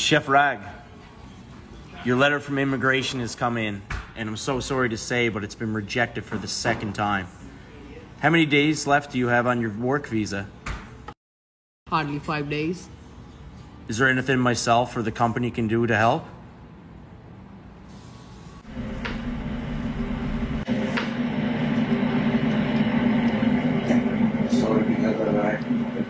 Chef Rag, your letter from immigration has come in, and I'm so sorry to say, but it's been rejected for the second time. How many days left do you have on your work visa? Hardly 5 days. Is there anything myself or the company can do to help? Sorry, we have arrived.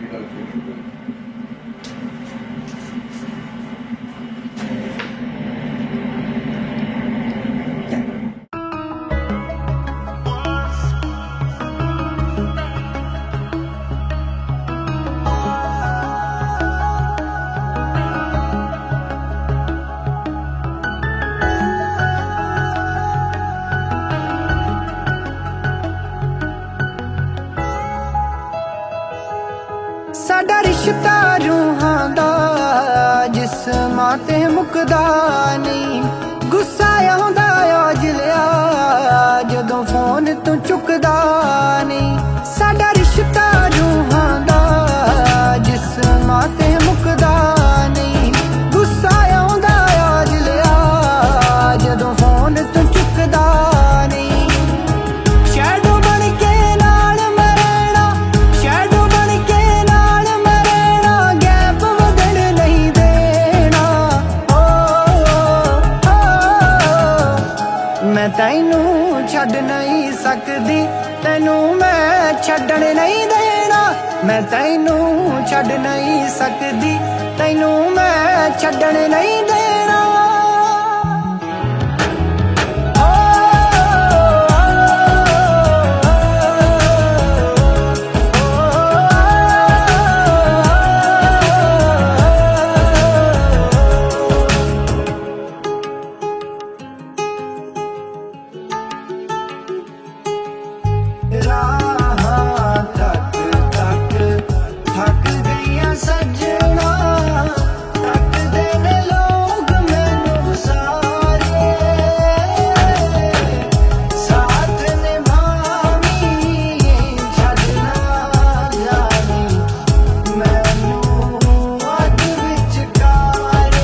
ਸਾਡਾ ਰਿਸ਼ਤਾ ਰੂਹਾਂ ਦਾ ਜਿਸਮਾਂ ਤੇ ਮੁੱਕਦਾ ਨਹੀਂ ਗੁੱਸਾ ਆਉਂਦਾ ਆ ਜਿਲਿਆ ਜਦੋਂ phone ਤੂੰ ਚੁੱਕਦਾ ਨਹੀਂ ਸਾਡਾ ਰਿਸ਼ਤਾ ਰੂਹਾਂ ਦਾ ਜਿਸਮਾਂ ਤੇ ਮੁੱਕਦਾ ਨਹੀਂ ਗੁੱਸਾ ਆਉਂਦਾ ਆ ਜਿਲਿਆ ਜਦੋਂ ਫੋਨ ਤੂੰ ਚੁੱਕਦਾ ਨਹੀਂ ਮੈਂ ਤੈਨੂੰ ਛੱਡ ਨਹੀਂ ਸਕਦੀ ਤੈਨੂੰ ਮੈਂ ਛੱਡਣ ਨਹੀਂ ਦੇਣਾ ਮੈਂ ਤੈਨੂੰ ਛੱਡ ਨਹੀਂ ਸਕਦੀ ਤੈਨੂੰ ਮੈਂ ਛੱਡਣ ਨਹੀਂ ਦੇਣਾ ਰਾਹਾਂ ਤੱਕ ਥੱਕ ਗਈਆਂ ਸੱਜਣਾ ਤੱਕਦੇ ਨੇ ਲੋਕ ਮੈਨੂੰ ਸਾਰੇ ਸਾਥ ਨਿਭਾਵੀਂ ਛੱਡਣਾ ਜਾਵੀਂ ਮੈਨੂੰ ਅੱਧ ਵਿਚਕਾਰੇ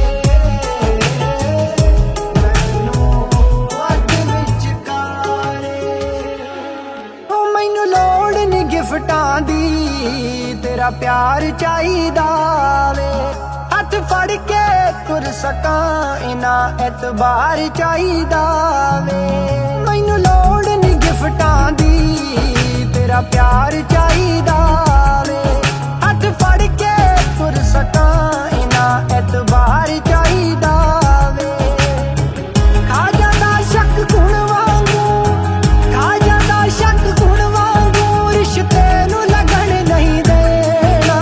ਮੈਨੂੰ ਅੱਧ ਵਿਚਕਾਰੇ ਮੈਨੂੰ ਲੋੜ ਨੀ ਗਿਫਟਾਂ ਦੀ ਤੇਰਾ ਪਿਆਰ ਚਾਹੀਦਾ ਵੇ ਹੱਥ ਫੜ ਕੇ ਤੁਰ ਸਕਾਂ ਇਨਾ ਐਤਬਾਰ ਚਾਹੀਦਾ ਵੇ ਮੈਨੂੰ ਲੋੜ ਨੀ ਗਿਫਟਾਂ ਦੀ ਤੇਰਾ ਪਿਆਰ ਚਾਹੀਦਾ ਵੇ ਹੱਥ ਫੜ ਕੇ ਤੁਰ ਸਕਾਂ ਇਨਾ ਐਤਬਾਰ ਚਾਹੀਦਾ ਵੇ ਖਾ ਜਾਂਦਾ ਸ਼ੱਕ ਗੁਣ ਵਾਂਗੂ ਖਾ ਜਾਂਦਾ ਸ਼ੱਕ ਗੁਣ ਵਾਂਗੂ ਰਿਸ਼ਤੇ ਨੂੰ ਲੱਗਣ ਨਹੀਂ ਦੇਣਾ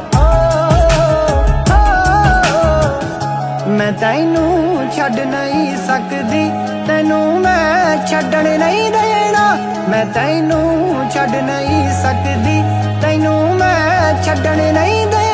ਮੈਂ ਤੈਨੂੰ ਛੱਡ ਨਹੀਂ ਸਕਦੀ ਤੈਨੂੰ ਮੈਂ ਛੱਡਣ ਨਹੀਂ ਦੇਣਾ ਮੈਂ ਤੈਨੂੰ ਛੱਡ ਨਹੀਂ ਸਕਦੀ ਤੈਨੂੰ ਮੈਂ ਛੱਡਣ ਨਹੀਂ ਦੇਣਾ